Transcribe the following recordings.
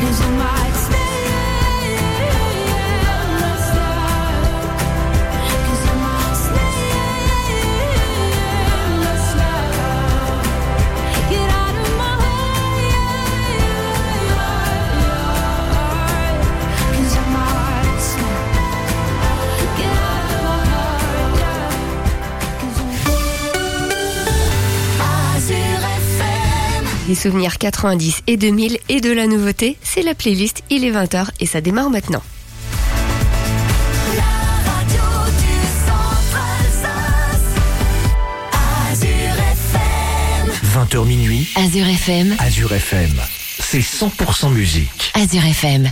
'cause I might stay. Des souvenirs 90 et 2000 et de la nouveauté, c'est la playlist, il est 20h et ça démarre maintenant. La radio du centre Alsace, Azur FM. 20h minuit, Azur FM. Azur FM, c'est 100% musique. Azur FM.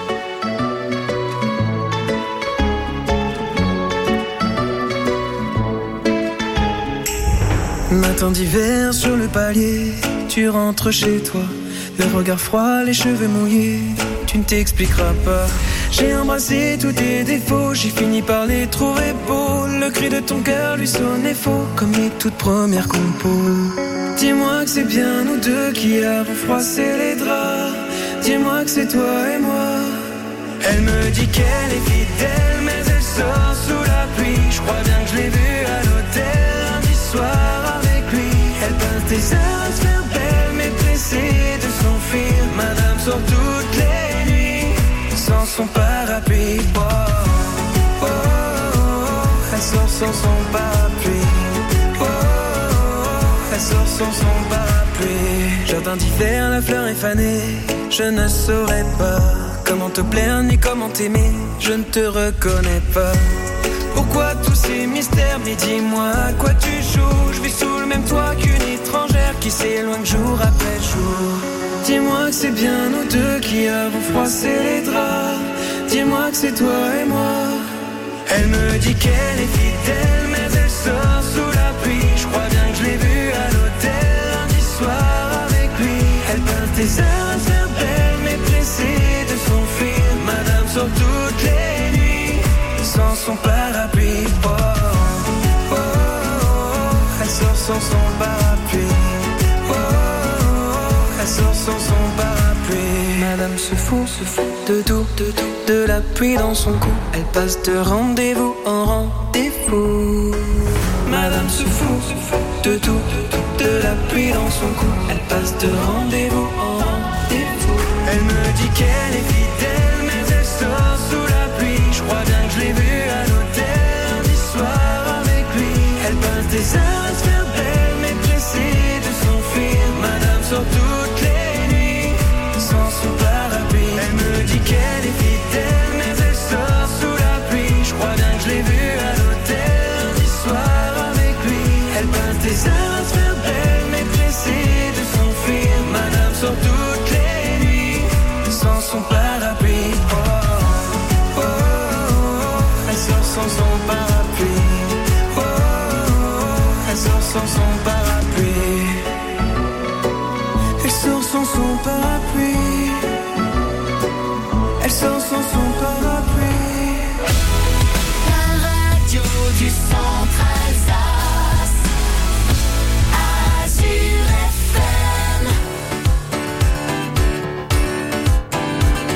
Matin d'hiver sur le palier, tu rentres chez toi, le regard froid, les cheveux mouillés, tu ne t'expliqueras pas. J'ai embrassé tous tes défauts, j'ai fini par les trouver beaux. Le cri de ton cœur lui sonnait faux, comme les toutes premières compos. Dis-moi que c'est bien nous deux qui avons froissé les draps. Dis-moi que c'est toi et moi. Elle me dit qu'elle est fidèle, mais elle sort sous la pluie. Je crois bien que je l'ai vue à l'hôtel lundi soir avec lui. Elle passe des heures à se faire belle, mais pressée de s'enfuir. Madame sort toutes les nuits sans son parapluie. Oh, oh, oh, oh. Elle sort sans son parapluie. Oh, oh, oh. Elle sort sans son parapluie. Jardin d'hiver, la fleur est fanée. Je ne saurais pas comment te plaire ni comment t'aimer. Je ne te reconnais pas. Pourquoi tous ces mystères? Mais dis-moi à quoi tu joues. Je vis sous le même toit qu'une étrangère qui s'éloigne jour après jour. Dis-moi que c'est bien nous deux qui avons froissé les draps. Dis-moi que c'est toi et moi. Elle me dit qu'elle est fidèle, mais elle sort sous la pluie. Je crois bien que je l'ai vue à l'hôtel lundi soir avec lui. Elle passe des heures à se faire belle, mais pressée de s'enfuir. Madame sort toutes les nuits sans son parapluie. Oh, oh, oh, oh. Elle sort sans son parapluie. Oh, oh, oh. Elle sort sans son parapluie. Madame se fout de tout, de la pluie dans son cou. Elle passe de rendez-vous en rendez-vous. Madame se fout de tout, de la pluie dans son cou. Elle passe de rendez-vous en rendez-vous. Elle me dit qu'elle est fidèle, mais elle sort sous la pluie. Je crois bien que je l'ai vue à l'hôtel lundi soir avec lui. Elle passe des heures à se faire belle, mais pressée de s'enfuir. Madame sort toutes les nuits sans son parapluie. Elle me dit qu'elle est fidèle, mais elle sort sous la pluie. Je crois bien que je l'ai vue à l'hôtel lundi soir avec lui. Elle passe des heures à se faire belle, mais pressée de s'enfuir. Madame sort toutes les nuits sans son parapluie. Oh, oh, oh, oh. Elle sort sans son parapluie. Oh, oh, oh. Elle sort sans son parapluie. Elle sort sans son parapluie. Elle sort sans son parapluie. La radio du centre Alsace, Azur FM.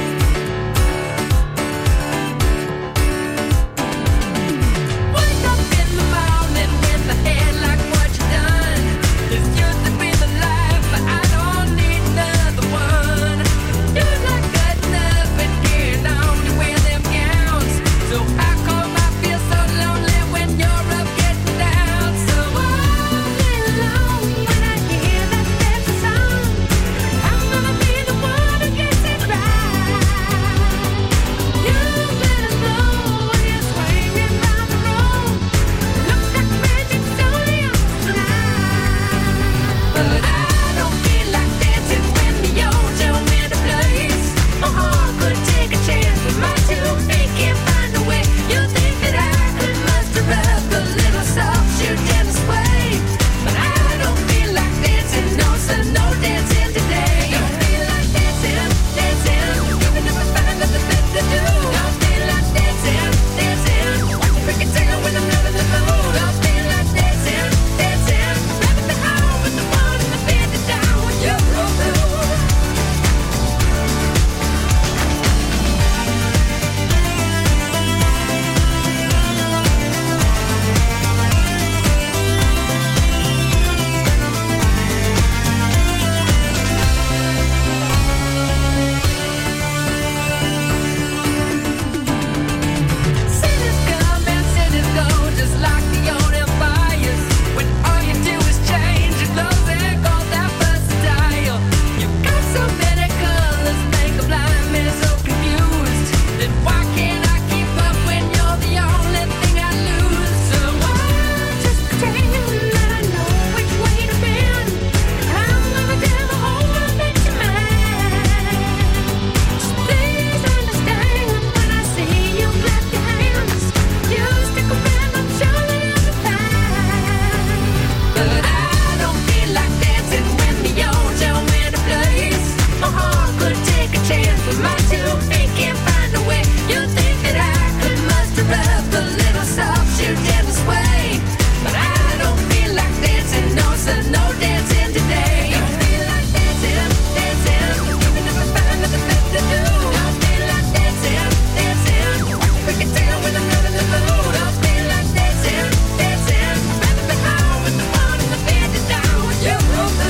my 2 feet can't find a way. You think that I could muster up a little soft shoe gentle sway, but I don't feel like dancing, no, so no dancing today. Don't feel like dancing, dancing, you never find nothing left to do. Don't feel like dancing, dancing, we can tell when I'm not in the mood. Don't feel like dancing, dancing, rather be home with the one in the bed to down with you.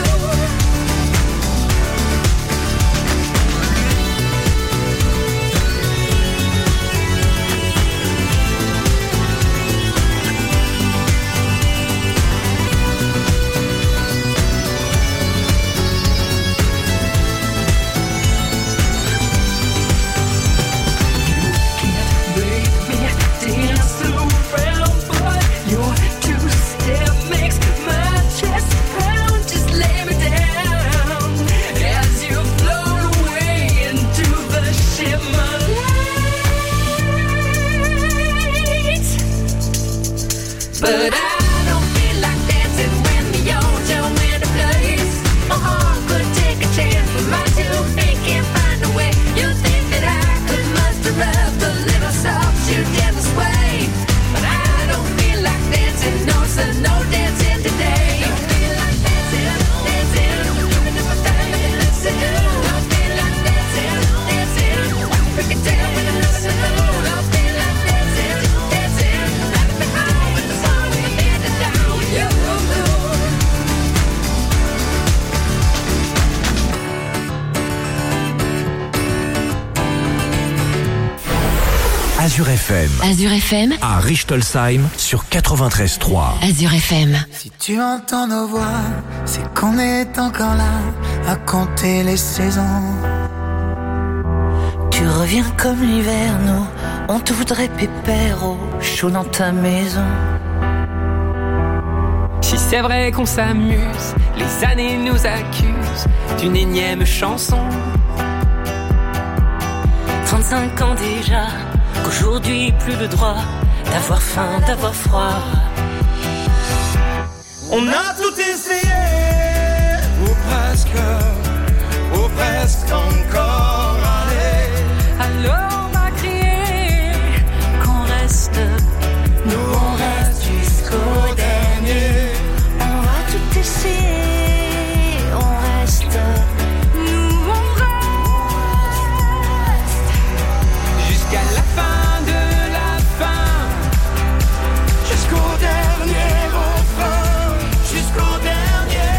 But I don't feel like dancing when the yojo in a place. My heart could take a chance, but my 2 feet can't find a way. You think that I could muster up a little soft shoe gentle sway, but I don't feel like dancing, no, so no dancing today. Don't feel like dancing, dancing, even if I find nothing else to do. Don't feel like dancing, dancing, we can tell when I'm not in the mood. Don't feel like dancing, dancing, rather be home with the sun in the bed to down with you. Azure FM, Azure FM, à Richtolsheim sur 93.3. Azure FM. Si tu entends nos voix, c'est qu'on est encore là à compter les saisons. Tu reviens comme l'hiver, nous, on te voudrait pépère au chaud dans ta maison. Si c'est vrai qu'on s'amuse, les années nous accusent d'une énième chanson. 35 ans déjà, qu'aujourd'hui plus le droit d'avoir faim, d'avoir froid. On a tout essayé, ou presque encore. Allez, Alors on va crier Qu'on reste, nous on reste jusqu'au dernier. on va tout essayer. On reste, nous on reste jusqu'à la fin de la fin. Jusqu'au dernier refrain, jusqu'au dernier.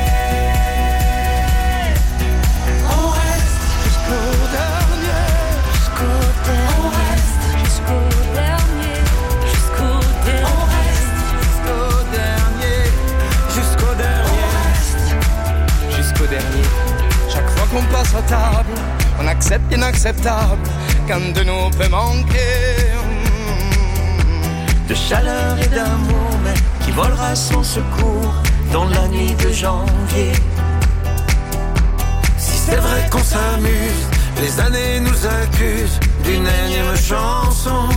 On reste jusqu'au dernier, jusqu'au dernier. Jusqu'au dernier, Jusqu'au dernier. on reste jusqu'au dernier, jusqu'au dernier. Chaque fois qu'on passe à table, on accepte l'inacceptable, qu'un de nous peut manquer. De chaleur et d'amour, mais qui volera sans secours dans la nuit de janvier. Si c'est vrai qu'on s'amuse, les années nous accusent d'une énième chanson.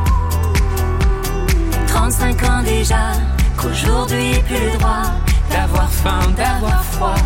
35 ans déjà, qu'aujourd'hui plus le droit D'avoir faim, d'avoir froid.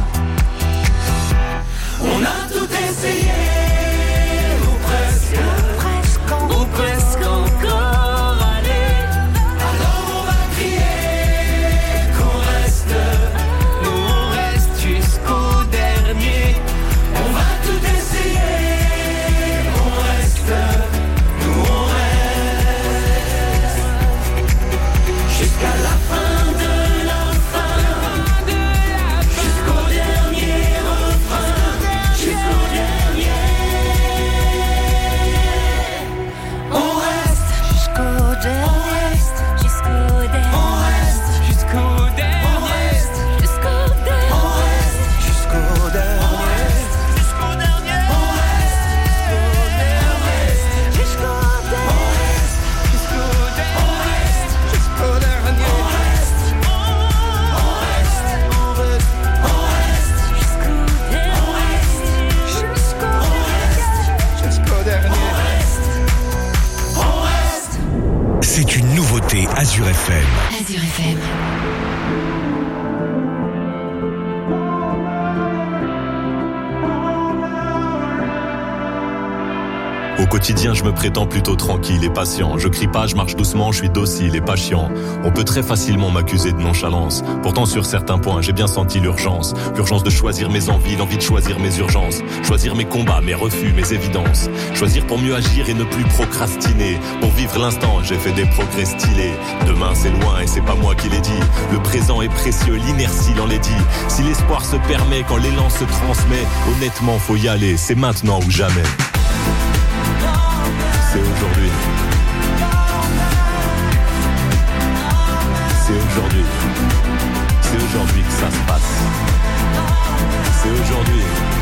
On a tout essayé, ou presque. ou presque encore. Allez, Alors on va crier qu'on reste. Nous on reste jusqu'au dernier. On va tout essayer, on reste. Nous on reste jusqu'à la fin de la fin. Jusqu'au dernier refrain, jusqu'au dernier. On reste jusqu'au dernier. Jusqu'au dernier. on reste Jusqu'au dernier. Jusqu'au dernier. on reste jusqu'au dernier. Jusqu'au dernier. On reste jusqu'au dernier. Jusqu'au dernier. Jusqu'au dernier. On reste. On reste. On reste. Jusqu'au dernier. Jusqu'au dernier. On reste. C'est une nouveauté Azure FM. Azure FM. quotidien, je me prétends plutôt tranquille et patient. Je crie pas, je marche doucement, je suis docile et pas chiant. On peut très facilement m'accuser de nonchalance. Pourtant, sur certains points, j'ai bien senti l'urgence. L'urgence de choisir mes envies, l'envie de choisir mes urgences. Choisir mes combats, mes refus, mes évidences. Choisir pour mieux agir et ne plus procrastiner. Pour vivre l'instant, j'ai fait des progrès stylés. Demain, c'est loin et c'est pas moi qui l'ai dit. Le présent est précieux, l'inertie l'enlaidit. Si l'espoir se permet, quand l'élan se transmet, honnêtement, faut y aller. C'est maintenant ou jamais. C'est aujourd'hui. C'est aujourd'hui. C'est aujourd'hui que ça se passe. C'est aujourd'hui.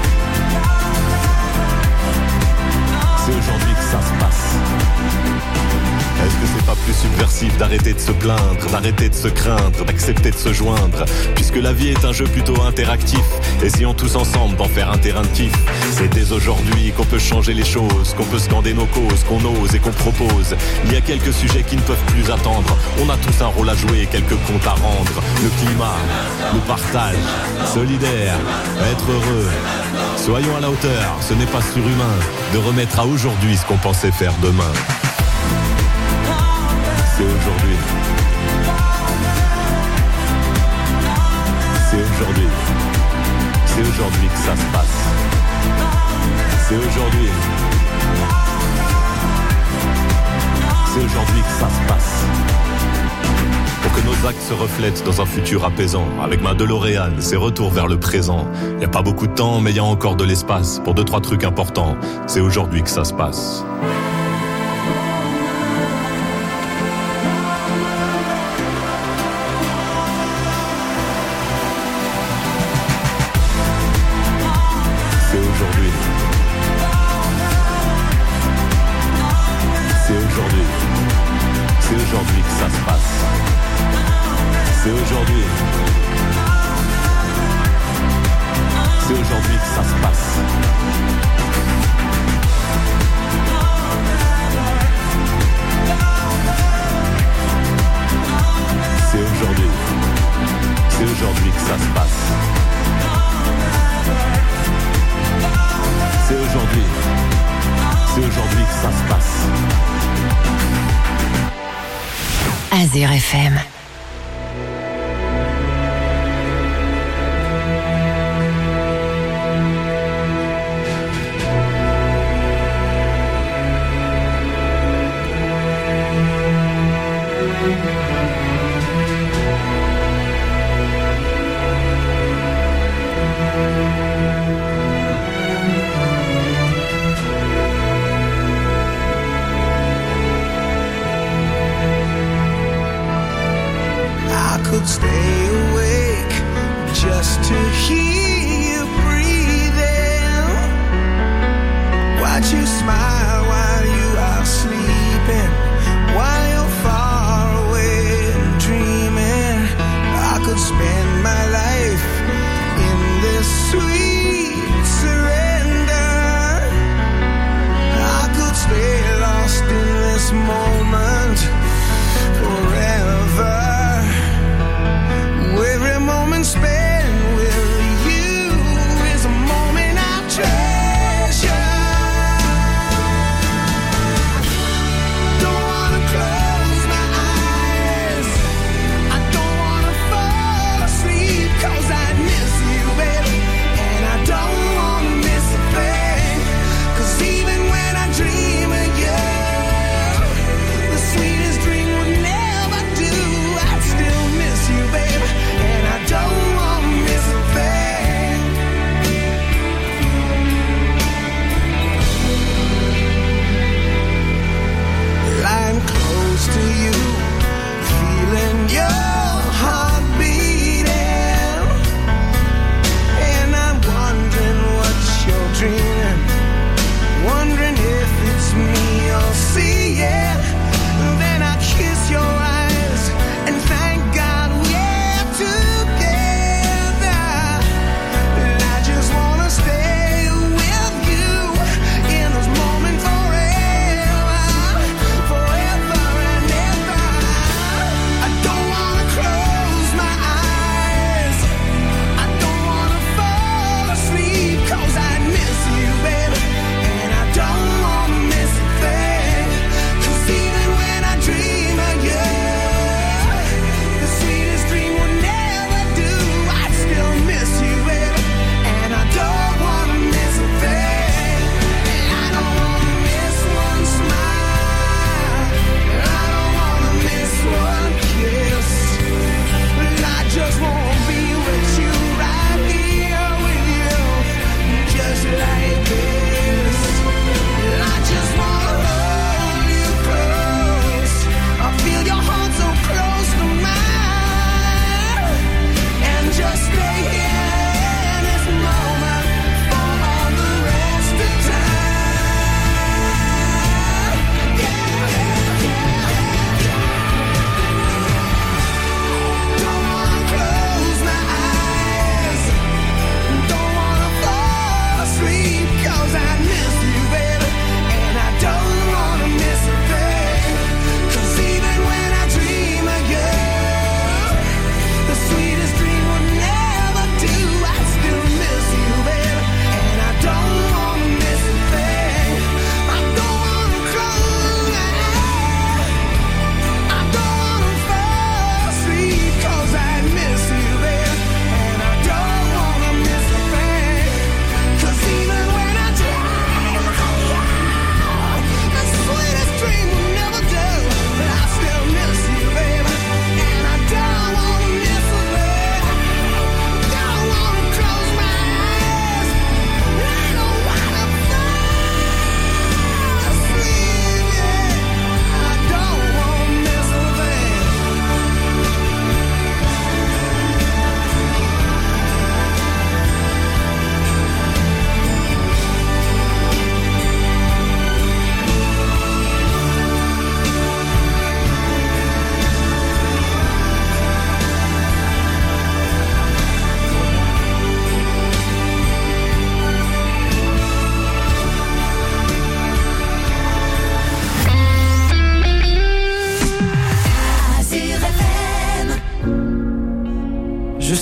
C'est aujourd'hui que ça se passe. Est-ce que c'est pas plus subversif d'arrêter de se plaindre, d'arrêter de se craindre, d'accepter de se joindre? Puisque la vie est un jeu plutôt interactif, essayons tous ensemble d'en faire un terrain de kiff. C'est dès aujourd'hui qu'on peut changer les choses, qu'on peut scander nos causes, qu'on ose et qu'on propose. Il y a quelques sujets qui ne peuvent plus attendre. On a tous un rôle à jouer et quelques comptes à rendre. Le climat, le partage, solidaire, être heureux. Soyons à la hauteur, ce n'est pas surhumain de remettre à aujourd'hui ce qu'on pensait faire demain. C'est aujourd'hui. C'est aujourd'hui. C'est aujourd'hui que ça se passe. C'est aujourd'hui. C'est aujourd'hui que ça se passe. Pour que nos actes se reflètent dans un futur apaisant. Avec ma DeLorean, c'est retour vers le présent. Y a pas beaucoup de temps, mais y a encore de l'espace pour 2-3 trucs importants. C'est aujourd'hui que ça se passe. C'est aujourd'hui que ça se passe. C'est aujourd'hui. C'est aujourd'hui que ça se passe. C'est aujourd'hui. C'est aujourd'hui que ça se passe. C'est aujourd'hui. C'est aujourd'hui que ça se passe. Azure FM. Stay awake just to hear you breathing. Watch you smile while you are sleeping, while you're far away and dreaming. I could spend my life in this sweet surrender. I could stay lost in this moment forever. Every moment spent with you is a moment I treasure.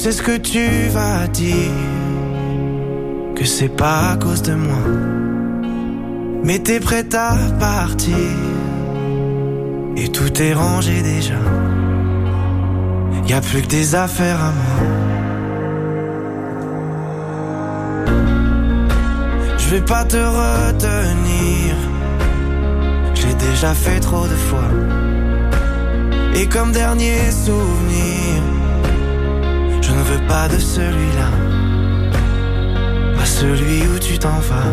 sais ce que tu vas dire, que c'est pas à cause de moi. Mais t'es prête à partir, et tout est rangé déjà. Y'a plus que des affaires à moi. Je vais pas te retenir, j'ai déjà fait trop de fois. Et comme dernier souvenir, je ne veux pas de celui-là, pas celui où tu t'en vas.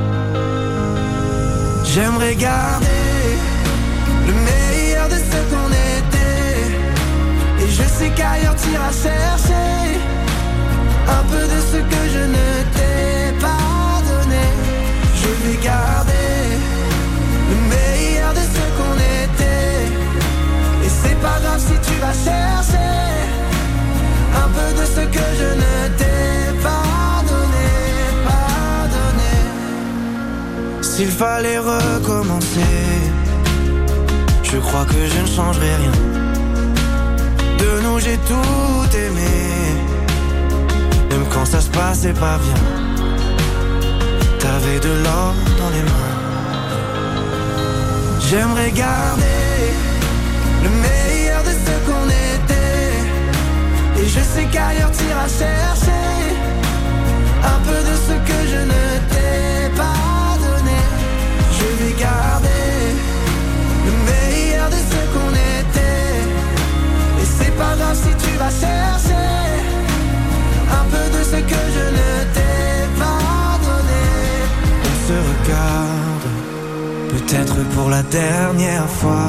J'aimerais garder le meilleur de ce qu'on était, et je sais qu'ailleurs t'iras chercher un peu de ce que je ne t'ai pas donné. Je vais garder le meilleur de ce qu'on était, et c'est pas grave si tu vas chercher un peu de ce que je ne t'ai pas donné, pas donné. S'il fallait recommencer, je crois que je ne changerai rien. De nous j'ai tout aimé, même quand ça se passait pas bien. T'avais de l'or dans les mains. J'aimerais garder le meilleur de ce qu'on était, et je sais qu'ailleurs t'iras chercher un peu de ce que je ne t'ai pas donné. Je vais garder le meilleur de ce qu'on était, et c'est pas grave si tu vas chercher un peu de ce que je ne t'ai pas donné. On se regarde, peut-être pour la dernière fois,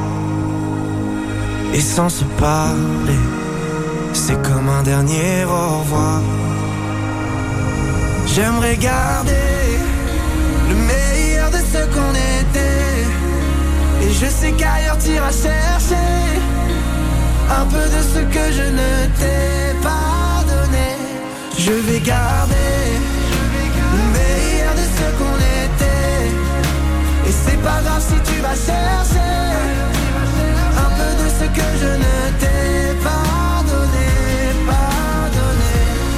et sans se parler, c'est comme un dernier au revoir. J'aimerais garder le meilleur de ce qu'on était, et je sais qu'ailleurs t'iras chercher un peu de ce que je ne t'ai pas donné. Je vais garder le meilleur de ce qu'on était, et c'est pas grave si tu vas chercher un peu de ce que je ne t'ai pas donné, pas donné.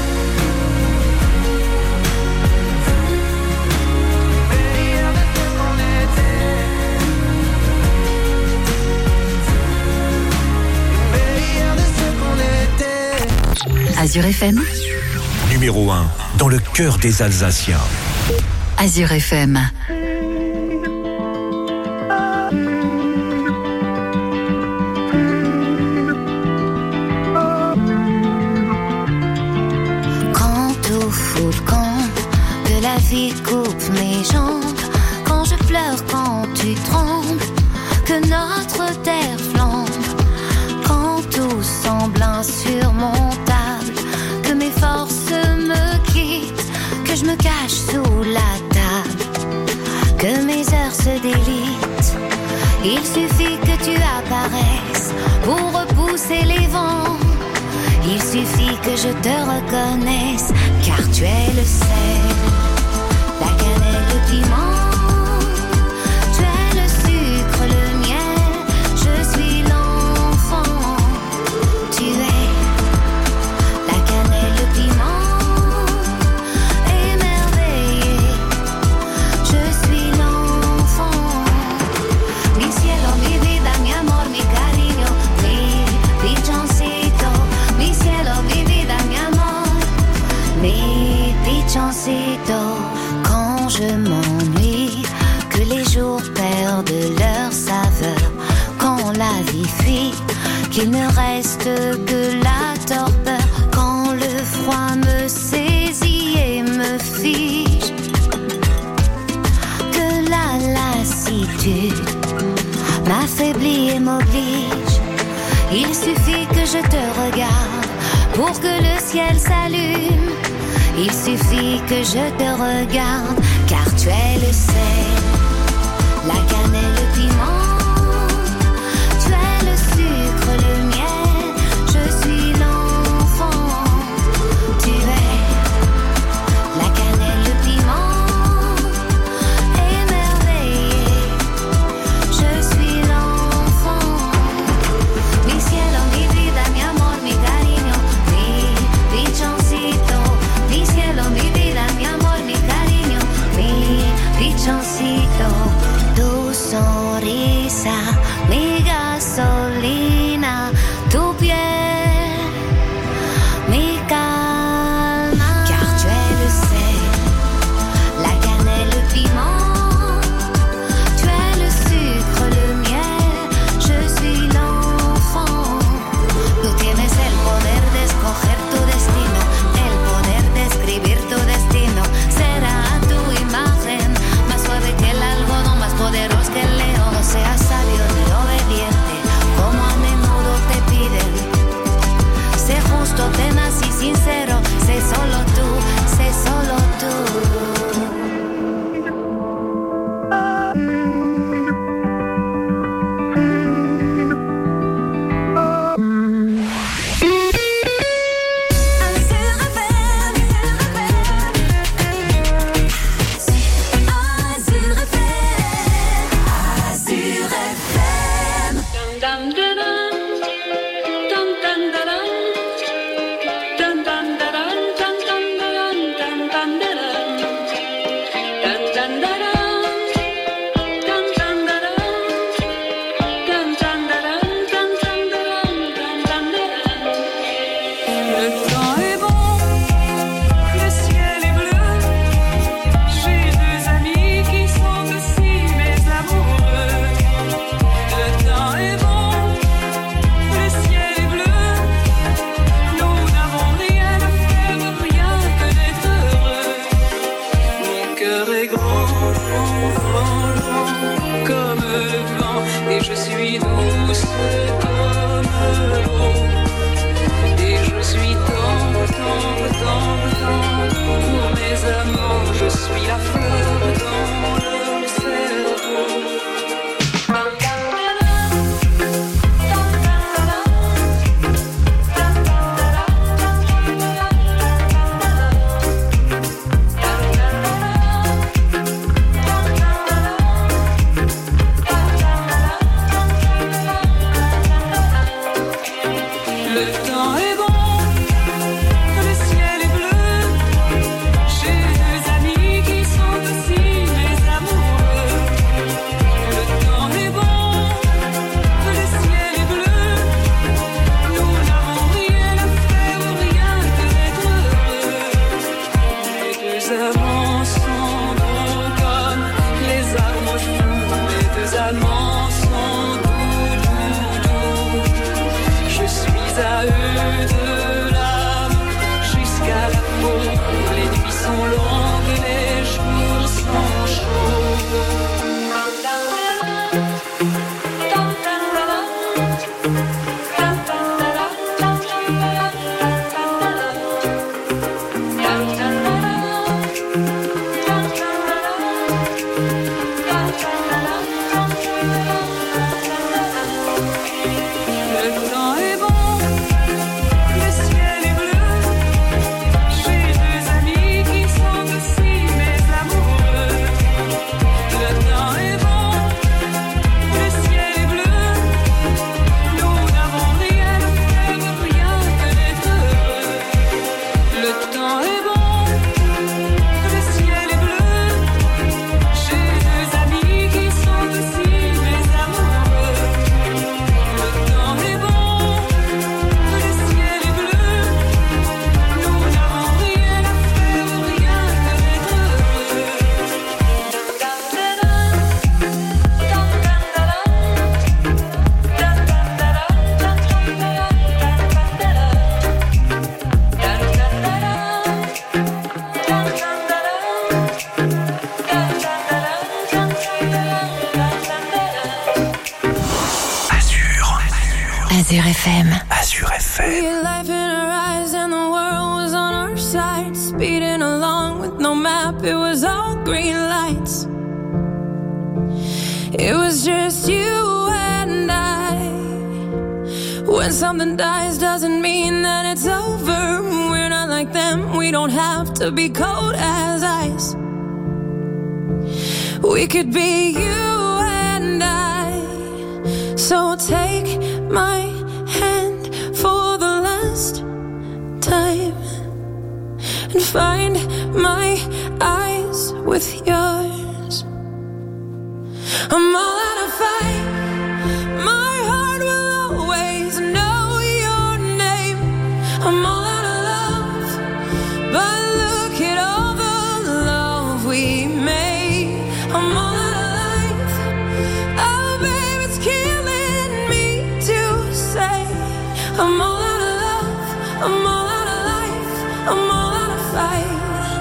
Meilleur de ce qu'on était, meilleur de ce qu'on était. Azure FM, Numéro 1, dans le cœur des Alsaciens. Azure FM. La vie coupe mes jambes, quand je pleure, quand tu trembles, que notre terre flambe, quand tout semble insurmontable, que mes forces me quittent, que je me cache sous la table, que mes heures se délitent. Il suffit que tu apparaisses pour repousser les vents. Il suffit que je te reconnaisse, car tu es le sel, la cannelle, le piment. Tu es le sucre, le miel, je suis l'enfant. Tu es la cannelle, le piment, émerveillé, je suis l'enfant. Mi cielo, mi vida, mi amor, mi cariño, mi pichoncito. Mi cielo, mi vida, mi amor, mi pichoncito. Quand je m'ennuie, que les jours perdent leur saveur, quand la vie fuit, qu'il ne reste que la torpeur, quand le froid me saisit et me fige, que la lassitude m'affaiblit et m'oblige. Il suffit que je te regarde pour que le ciel s'allume. Il suffit que je te regarde, car tu es le sel, la cannelle, le piment. Tu es le sucre, le miel, je suis l'enfant. Tu es la cannelle, le piment, émerveillé, je suis l'enfant. Mi cielo, mi vida, mi amor, mi cariño, mi respiro, tu sonrisa, mi gasolina, tu piel, mi calma. Car tu es le sel, la cannelle, le piment, tu es le sucre, le miel, je suis l'enfant. Tú tienes el poder de escoger tu destino, el poder de escribir tu destino. Será tu imagen, más suave que el algodón, más poderoso que el león. No seas sabio ni obediente, como a menudo te piden. Sé justo, tenaz y sincero, sé solo tú, sé solo tú. Azure FM. Azure FM. We had life in our eyes and the world was on our side. Speeding along with no map, it was all green lights. It was just you and I. When something dies doesn't mean that it's over. We're not like them, we don't have to be cold as ice. We could be you and I. So take my hand for the last time and find my eyes with yours. I'm all out of fight. My heart will always know your name. I'm all out of love, but look at all the love we made. I'm all out of life. Oh, babe, it's killing me to say. I'm all out of love. I'm all out of life. I'm all out of fight.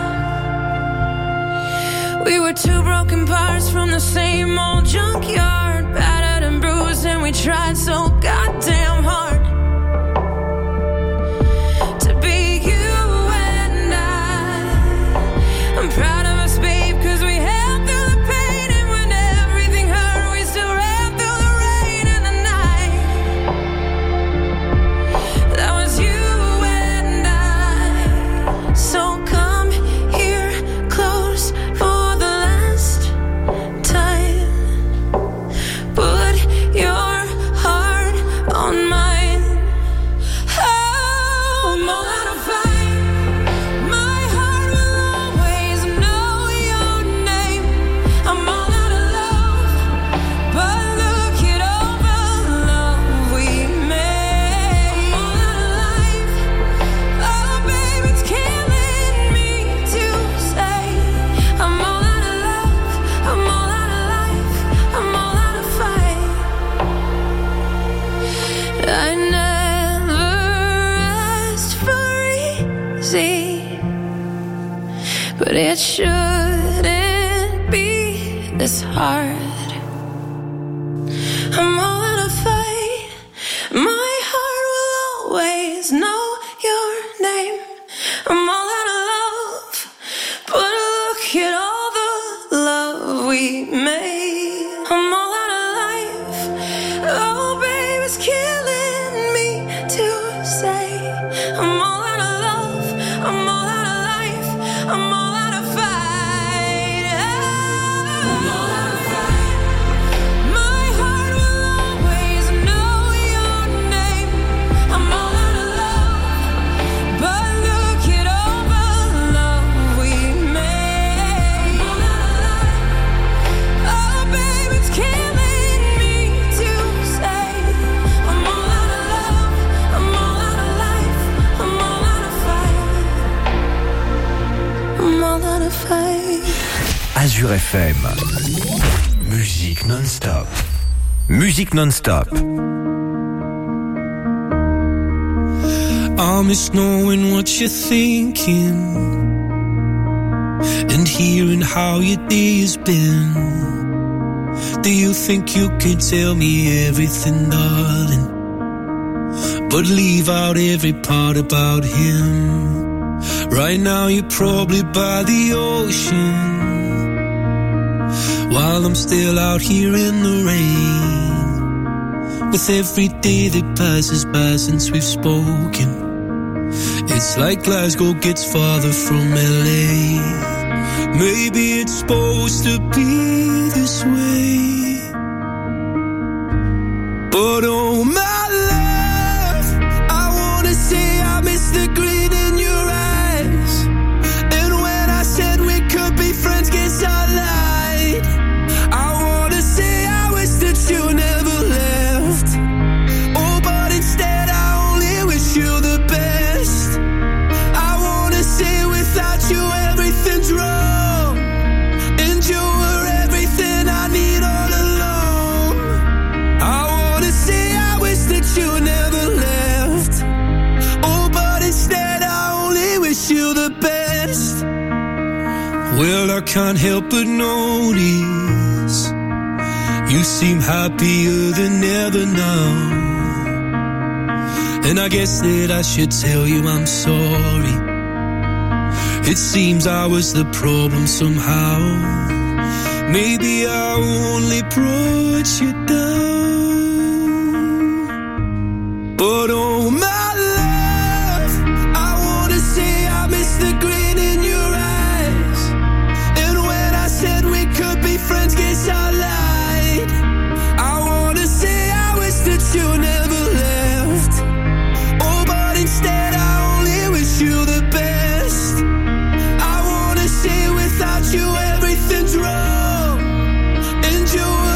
We were two broken parts from the same old junkyard, battered and bruised, and we tried so goddamn hard to be you and I'm proud of us, babe, 'cause we held through the pain, and when everything hurt, we still ran through the rain and the night. That was you and I. So come here close for the last time. Put your heart on mine. Oh, I'm all out of fight. My heart will always know your name. I'm all out of love, but look at all the love we made. I'm all out of life. Oh, babe, it's killing me to say. I'm all out of love. I'm all out of life. I'm all out of fight. I never asked for easy, but it shouldn't be this hard. I'm all out of fight. My heart will always know your name. I'm all out of love, but look at all the love we made. I'm all out of life. Oh, babe, it's killing me to say. I'm all out of love. I'm all out of life. I'm all out of fight. I'm all out of fight. My heart will always know your name. I'm all out of love, but look at all the love we made. I'm all out of life. Oh, babe, it's killing me to say. I'm all out of love. I'm all out of life. I'm all out of fight. I'm all out of fight. Azure FM. Musique non-stop. Musique non-stop. I miss knowing what you're thinking and hearing how your day has been. Do you think you can tell me everything, darling, but leave out every part about him? Right now you're probably by the ocean, while I'm still out here in the rain. With every day that passes by since we've spoken, it's like Glasgow gets farther from LA. Maybe it's supposed to be this way, but oh my love, I wanna say I miss the green in your eyes. And when I said we could be friends, guess I lied. I wanna say I wish that you never left. Oh, but instead I only wish you the best. I wanna say without you everything's wrong, and you were everything I need all along. I wanna say I wish that you never left. Oh, but instead I only wish you the best. Well, I can't help but notice you seem happier than ever now, and I guess that I should tell you I'm sorry. It seems I was the problem somehow. Maybe I only brought you down, but oh my love, I wanna say I miss the green in your eyes. And when I said we could be friends, guess I lied. I wanna say I wish that you never left. Oh, but instead I only wish you the best. I wanna say without you everything's wrong, and you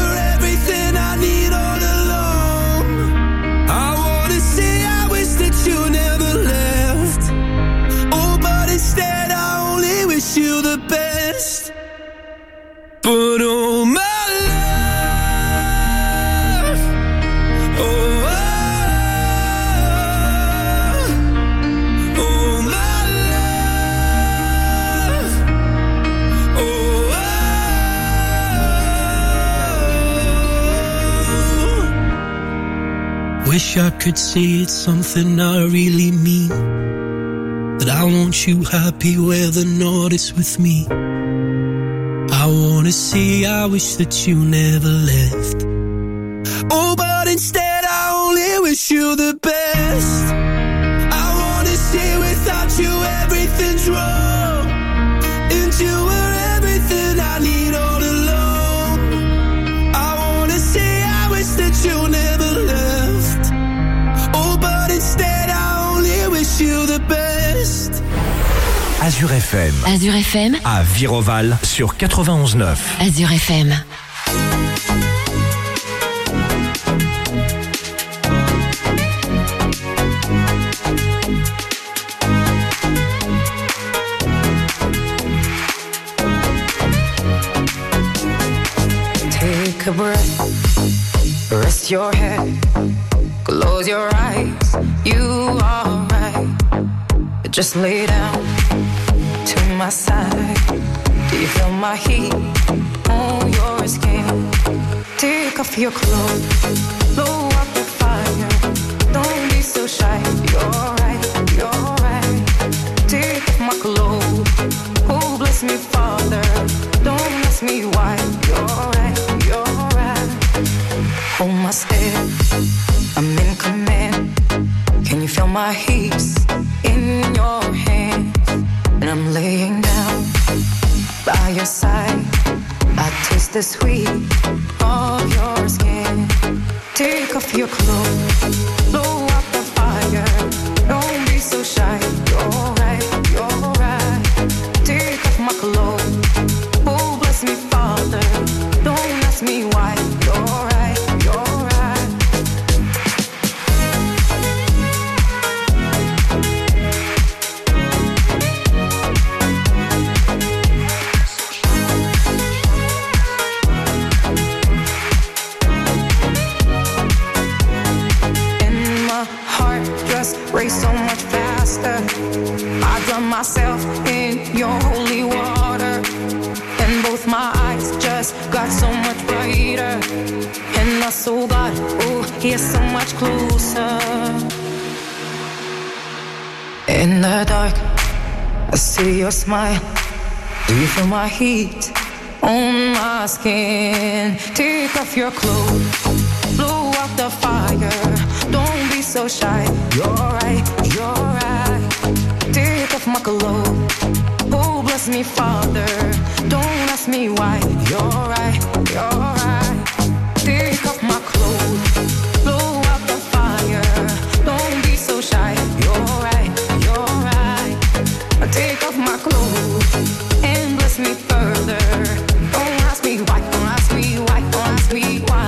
wish I could say it's something I really mean, that I want you happy where the north is with me. I wanna say I wish that you never left. Oh, but instead I only wish you the best. I wanna say without you everything's wrong, and you were everything I need all along. I wanna say I wish that you never left. Oh, but instead I only wish you the best. Azure FM. Azure FM. À Viroval sur 91.9. Azure FM. Take a breath, rest your head, close your eyes, you are right. Just lay down to my side. Do you feel my heat on your skin? Take off your clothes, blow up the fire. Don't be so shy, you're right, you're right. Take off my clothes, oh bless me Father. Don't ask me why, you're right, you're right. Hold my step, I'm in command. Can you feel my hips in your hands? And I'm laying down by your side. I taste the sweet of your skin. Take off your clothes, blow up the fire. Don't be so shy, you're right, you're right. Take off my clothes, oh bless me Father. Don't ask me why, you're right, you're right. Race so much faster. I drown myself in your holy water, and both my eyes just got so much brighter. And my soul got, oh, he's so much closer. In the dark, I see your smile. Do you feel my heat on my skin? Take off your clothes, blow out the fire. Don't be so shy, you're right, you're right. Take off my clothes, oh bless me Father. Don't ask me why, you're right, you're right. Take off my clothes, blow out the fire. Don't be so shy, you're right, you're right. Take off my clothes and bless me further. Don't ask me why, don't ask me why, don't ask me why.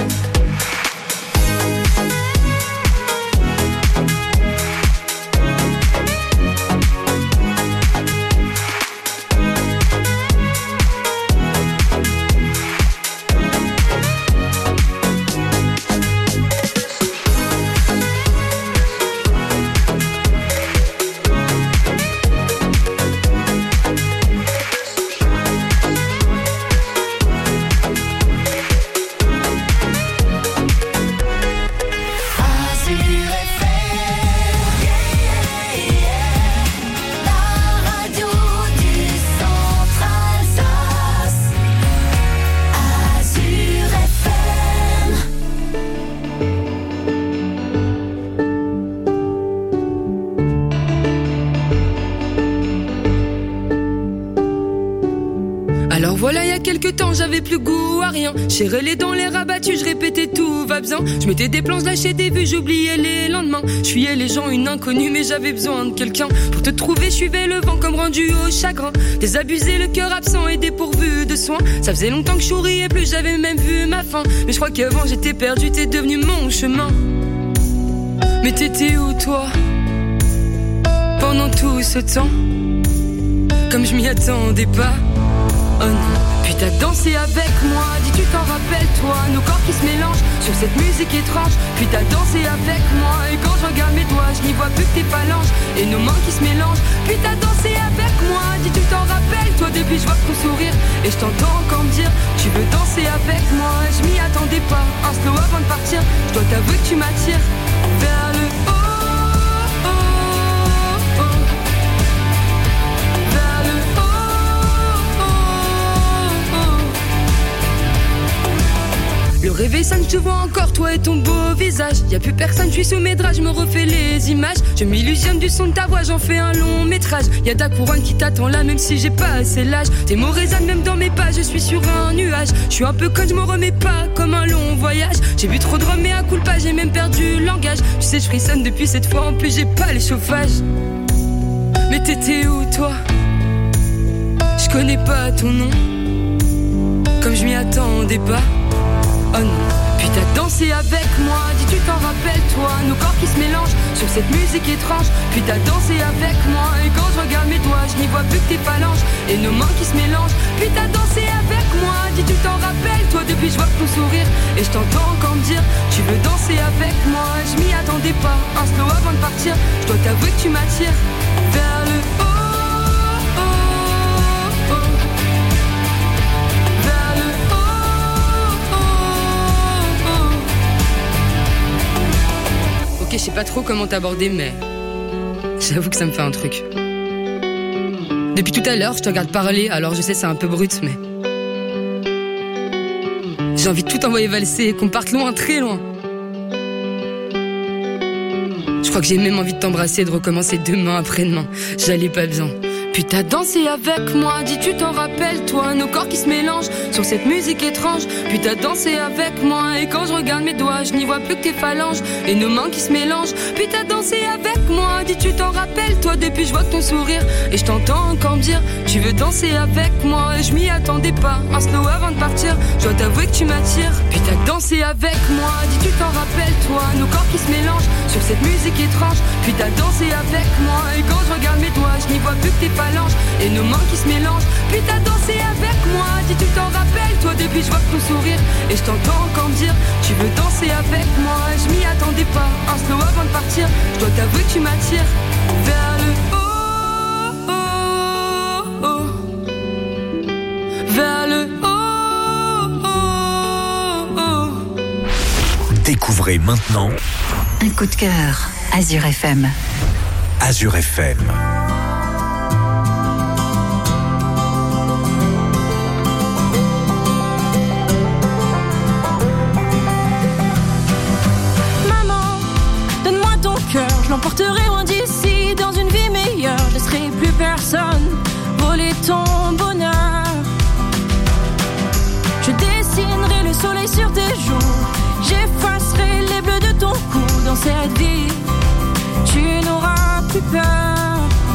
J'avais plus goût à rien. J'irais les dents, les rabattus, je répétais tout va bien. Je mettais des plans, lâchais des vues, j'oubliais les lendemains. Je fuyais les gens, une inconnue, mais j'avais besoin de quelqu'un. Pour te trouver, je suivais le vent comme rendu au chagrin. Désabusé, le cœur absent et dépourvu de soins. Ça faisait longtemps que je souriais plus, j'avais même vu ma fin. Mais je crois qu'avant j'étais perdu, t'es devenu mon chemin. Mais t'étais où toi pendant tout ce temps? Comme je m'y attendais pas. Oh non. Puis t'as dansé avec moi, dis tu t'en rappelles toi, nos corps qui se mélangent sur cette musique étrange. Puis t'as dansé avec moi, et quand je regarde mes doigts, je n'y vois plus que tes phalanges et nos mains qui se mélangent. Puis t'as dansé avec moi, dis tu t'en rappelles toi, depuis je vois ton sourire et je t'entends encore me dire tu veux danser avec moi. Je m'y attendais pas, un slow avant de partir, je dois t'avouer que tu m'attires vers le haut. Le réveil sonne, je te vois encore, toi et ton beau visage. Y'a plus personne, je suis sous mes draps, je me refais les images. Je m'illusionne du son de ta voix, j'en fais un long métrage. Y'a ta couronne qui t'attend là, même si j'ai pas assez l'âge. Tes mots résonnent même dans mes pas, je suis sur un nuage. Je suis un peu con, je me remets pas, comme un long voyage. J'ai bu trop de rhum et à coup pas, j'ai même perdu le langage. Tu sais, je frissonne depuis cette fois, en plus j'ai pas les chauffages. Mais t'étais où toi? Je connais pas ton nom, comme je m'y attendais pas. Oh non, puis t'as dansé avec moi, dis tu t'en rappelles toi, nos corps qui se mélangent sur cette musique étrange. Puis t'as dansé avec moi, et quand je regarde mes doigts, je n'y vois plus que tes phalanges et nos mains qui se mélangent. Puis t'as dansé avec moi, dis tu t'en rappelles toi, depuis je vois ton sourire et je t'entends encore me dire tu veux danser avec moi. Je m'y attendais pas, un slow avant de partir, je dois t'avouer que tu m'attires vers le haut. Ok, je sais pas trop comment t'aborder, mais j'avoue que ça me fait un truc. Depuis tout à l'heure, je te regarde parler, alors je sais c'est un peu brut, mais j'ai envie de tout envoyer valser et qu'on parte loin, très loin. Je crois que j'ai même envie de t'embrasser et de recommencer demain après-demain. J'allais pas bien. Puis t'as dansé avec moi, dis tu t'en rappelles toi, nos corps qui se mélangent sur cette musique étrange. Puis t'as dansé avec moi et quand je regarde mes doigts, je n'y vois plus que tes phalanges et nos mains qui se mélangent. Puis t'as dansé avec moi, dis tu t'en rappelles toi, depuis je vois ton sourire et je t'entends encore me dire tu veux danser avec moi. Et je m'y attendais pas, un slow avant de partir, je dois t'avouer que tu m'attires. Puis t'as dansé avec moi, dis tu t'en rappelles toi, nos corps qui se mélangent sur cette musique étrange. Puis t'as dansé avec moi et quand je regarde mes doigts, je n'y vois plus que tes phalanges et nos mains qui se mélangent. Puis t'as dansé avec moi, dis tu t'en rappelles toi, depuis je vois ton sourire et je t'entends encore me dire tu veux danser avec moi. Je m'y attendais pas, un slow avant de partir, je dois t'avouer que tu m'attires vers le haut, vers le haut. Découvrez maintenant un coup de cœur, Azure FM. Azure FM. Je l'emporterai loin d'ici, dans une vie meilleure. Je laisserai plus personne voler ton bonheur. Je dessinerai le soleil sur tes joues, j'effacerai les bleus de ton cou. Dans cette vie, tu n'auras plus peur.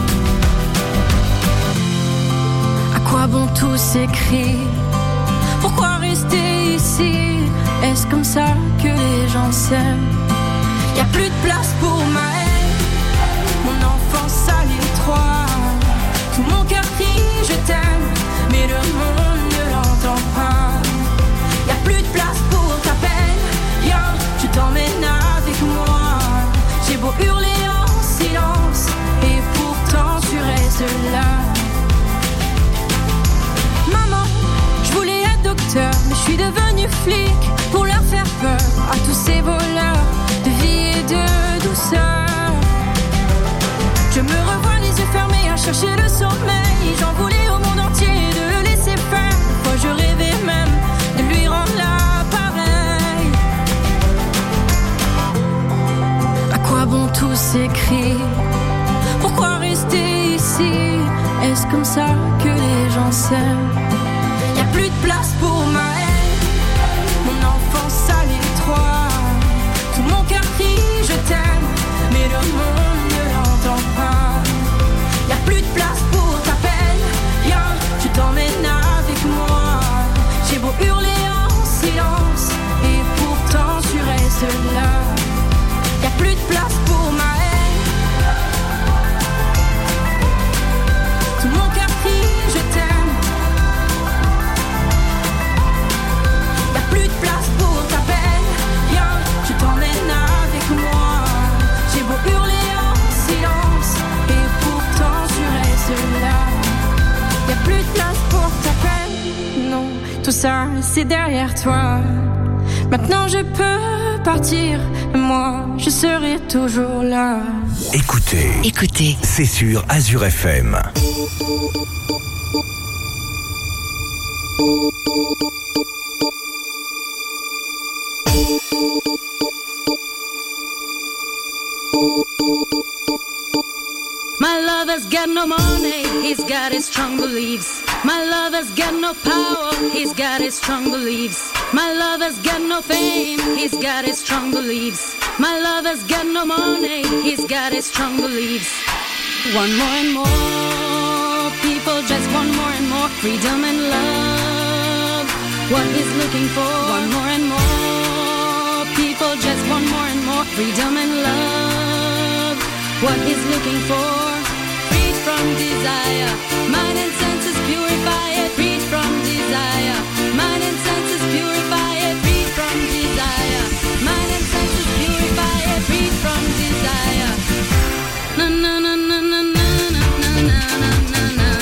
À quoi bon tous ces cris? Pourquoi rester ici? Est-ce comme ça que les gens s'aiment? Y'a plus de place pour ma haine, mon enfance à l'étroit. Tout mon cœur crie je t'aime, mais le monde ne l'entend pas. Y'a plus de place pour ta peine, viens, je t'emmène avec moi. J'ai beau hurler en silence, et pourtant tu restes là. Maman, je voulais être docteur, mais je suis devenue flic pour leur faire peur à tous ces voleurs de vie et de douceur. Je me revois les yeux fermés à chercher le sommeil. J'en voulais au monde entier de le laisser faire. Moi je rêvais même de lui rendre l'appareil. À quoi bon tous ces cris? Pourquoi rester ici? Est-ce comme ça que les gens s'aiment? Y'a plus de place pour ma haine, mon enfance à l'étroit. Tout mon cœur crie je t'aime, mais le monde ne l'entend pas. Y'a plus de place pour ta peine, viens, je t'emmène avec moi. J'ai beau hurler en silence, et pourtant tu restes là. Y'a plus de place pour ma haine, tout mon cœur crie je t'aime. Y'a plus de place pour ta peine, viens, je t'emmène avec moi. J'ai beau hurler en silence, et pourtant tu restes là. Y'a plus de place pour ta peine, non, tout ça c'est derrière toi. Maintenant je peux partir, et moi je serai toujours là. Écoutez, c'est sur Azure FM. My lover's got no money, he's got his strong beliefs. My lover's got no power, he's got his strong beliefs. My lover's got no fame, he's got his strong beliefs. My lover's got no money, he's got his strong beliefs. One more and more, people just want more and more freedom and love. What he's looking for, one more and more, people just want more and more freedom and love. What he's looking for, freed from desire, mind and senses purify it, freed from desire, mind and senses purify it, freed from desire, mind and senses purify it, freed from desire. Na na na na na na na na na na na.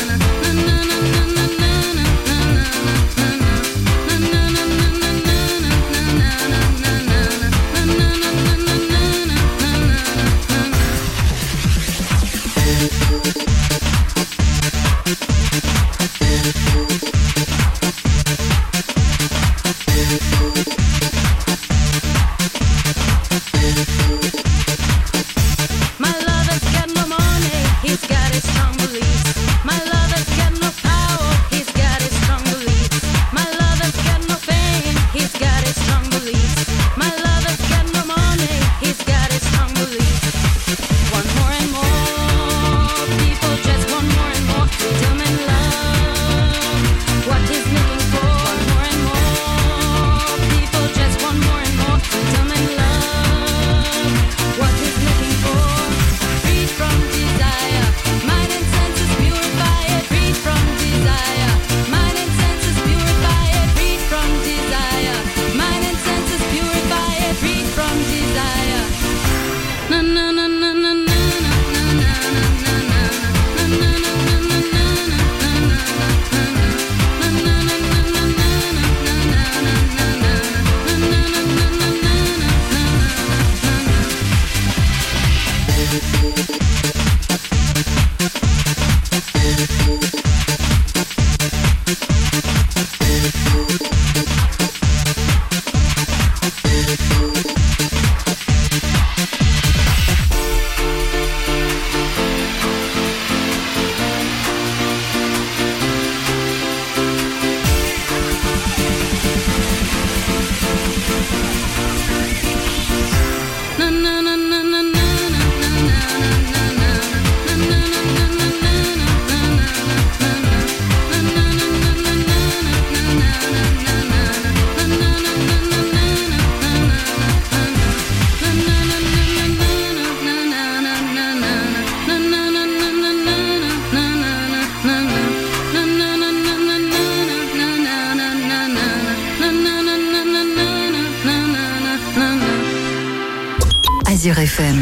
Azure FM.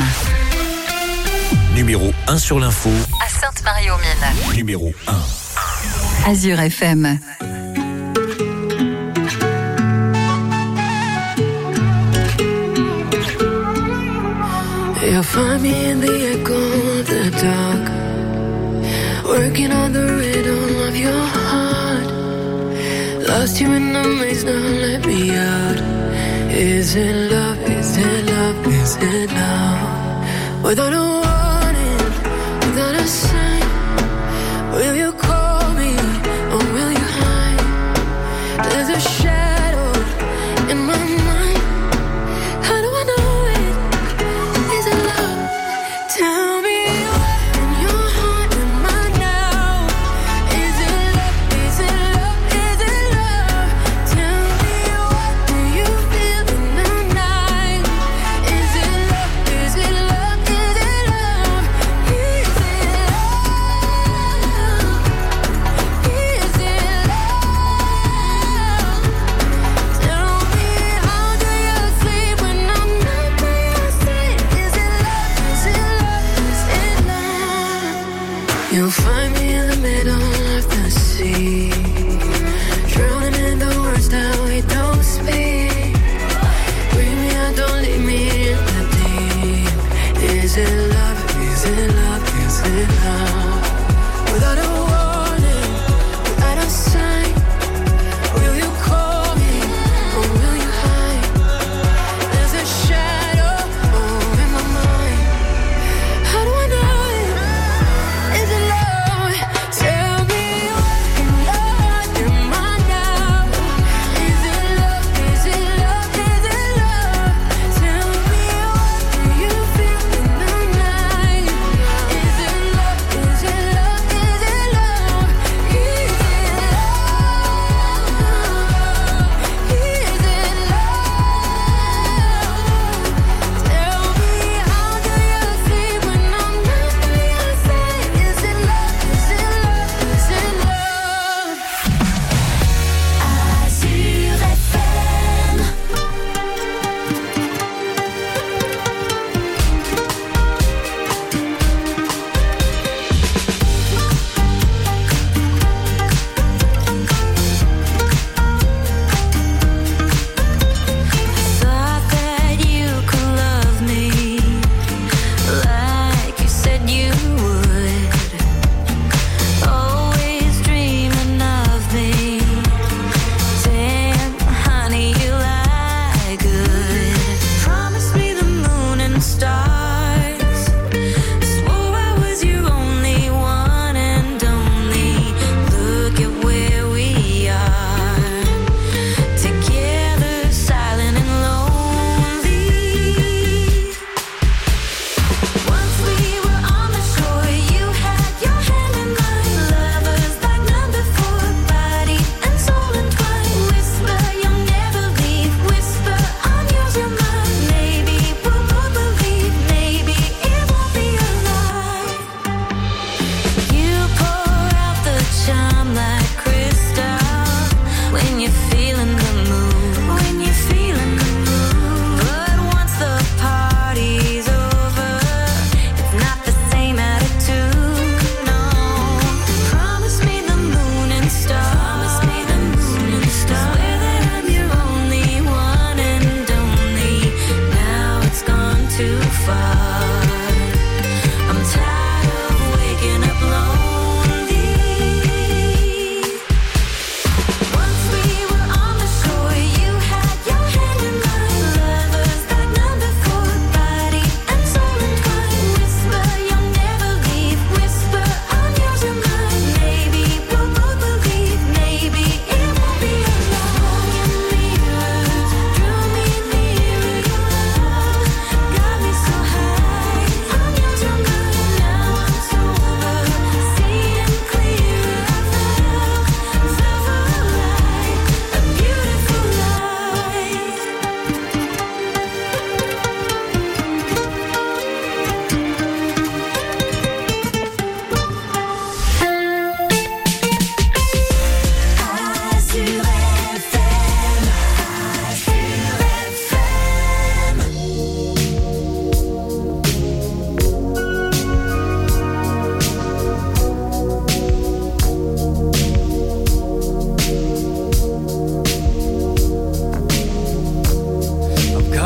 Numéro 1 sur l'info. À Sainte-Marie-aux-Mines. Numéro 1. Azure FM. You'll find me in the echo of the dark, working on the rhythm of your heart. Lost you in the maze, now let me out. Is it love, is it love, is it love? Without a warning, without a sign, will you call me or will you hide? There's a shadow in my mind. How do I know it? Is it love? Tell me what in your heart am I now? Is it love? Is it love? Is it love? Tell me what do you feel in the night? Is it love? Is it love? Is it love?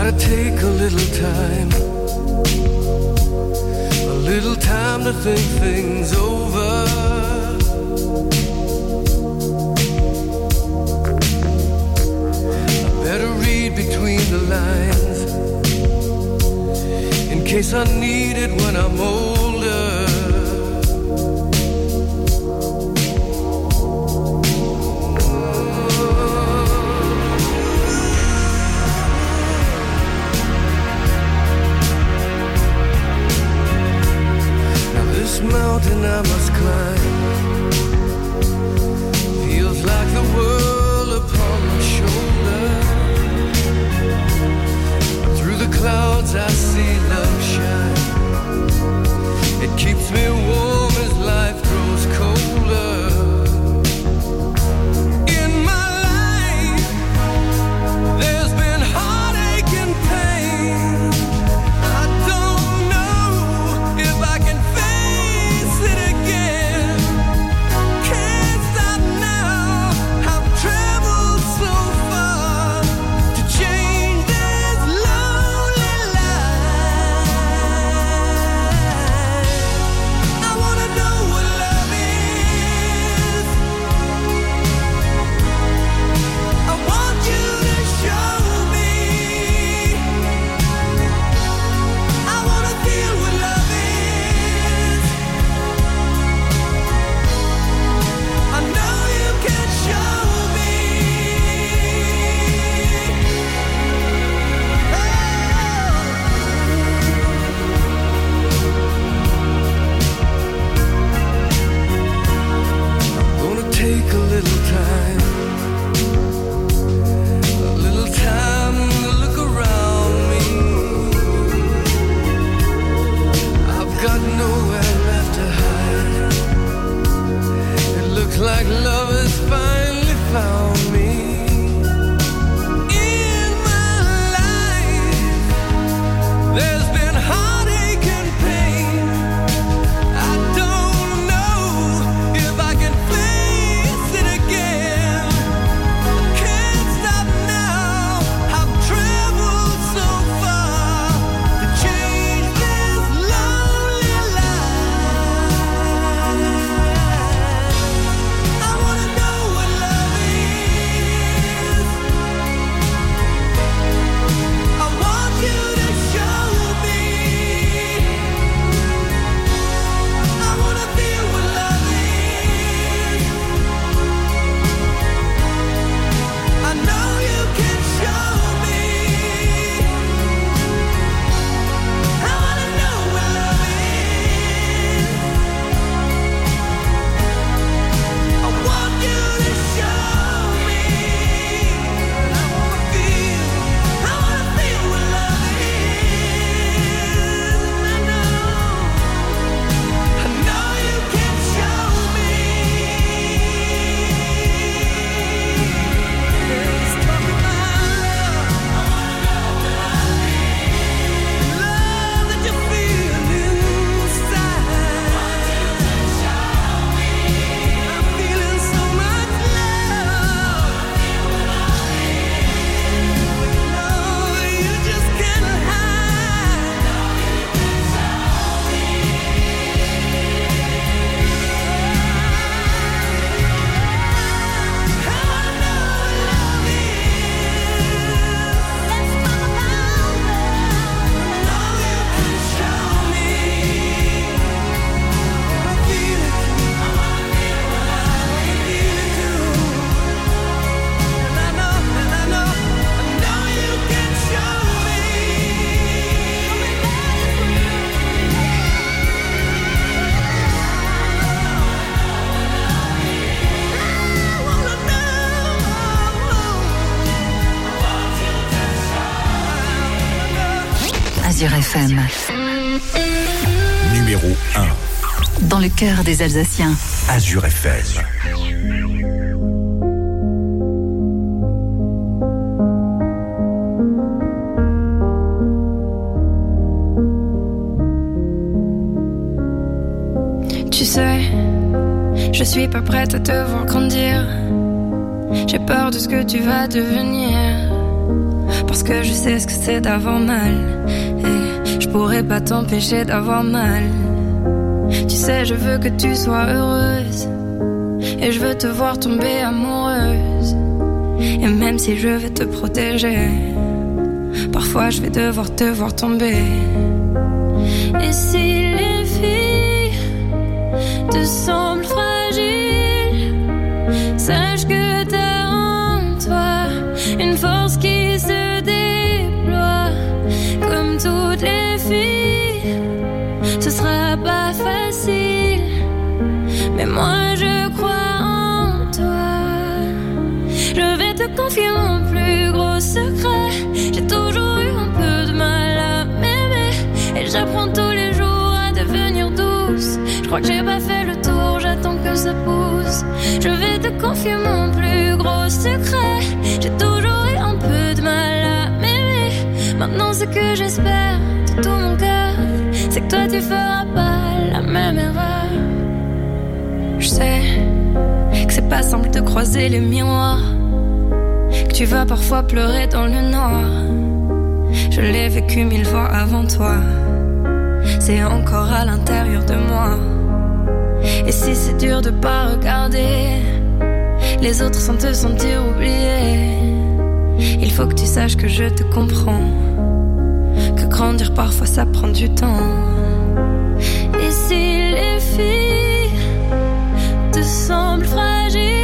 Gotta take a little time to think things over. I better read between the lines in case I need it when I'm older. This mountain I must climb feels like the world upon my shoulder. Through the clouds I see love shine. It keeps me warm as life grows colder. In my life there's been heartache and pain. I don't know if I can face it again. Can't stop now. I've traveled so far to change this lonely life. I wanna know what love is. I want you to show me. I wanna feel what love is. I know you can show me. I'm gonna take a little time to look around me. I've got nowhere left to hide. It looks like love has finally found me. In my life, there's been heartache and pain. I don't know if I can face it again. Can't stop now. I've traveled so far to change this lonely life. I wanna know what love is. I want you to show me. I wanna feel what love is. I know you can show me. I wanna know what love is. I want you to show me. I wanna feel what love is. I know you can show me. Let's talk about love that you feel inside. I'm feeling so much love. No, you just can't hide. Azure FM, Numéro 1. dans le cœur des Alsaciens. Azure FM. Tu sais, je suis pas prête à te voir grandir. J'ai peur de ce que tu vas devenir. Parce que je sais ce que c'est d'avoir mal. Et je pourrais pas t'empêcher d'avoir mal. Tu sais, je veux que tu sois heureuse. Et je veux te voir tomber amoureuse. Et même si je vais te protéger, parfois je vais devoir te voir tomber. Et si les filles te semblent fragiles, sache que t'as en toi une force qui se déploie. Comme toutes les filles, ce sera pas facile, mais moi je crois en toi. Je vais te confier mon plus gros secret. J'ai toujours eu un peu de mal à m'aimer, et j'apprends tous les jours à devenir douce. Je crois que j'ai pas fait le tour, j'attends que ça pousse. Je vais te confier mon plus gros secret. J'ai toujours eu un peu de mal à m'aimer. Maintenant ce que j'espère de tout mon cœur, c'est que toi tu feras pas la même erreur. Je sais que c'est pas simple de croiser les miroirs, que tu vas parfois pleurer dans le noir. Je l'ai vécu 1000 fois avant toi, c'est encore à l'intérieur de moi. Et si c'est dur de pas regarder les autres sans te sentir oublié, il faut que tu saches que je te comprends, que grandir parfois ça prend du temps. Et si les filles te semblent fragiles,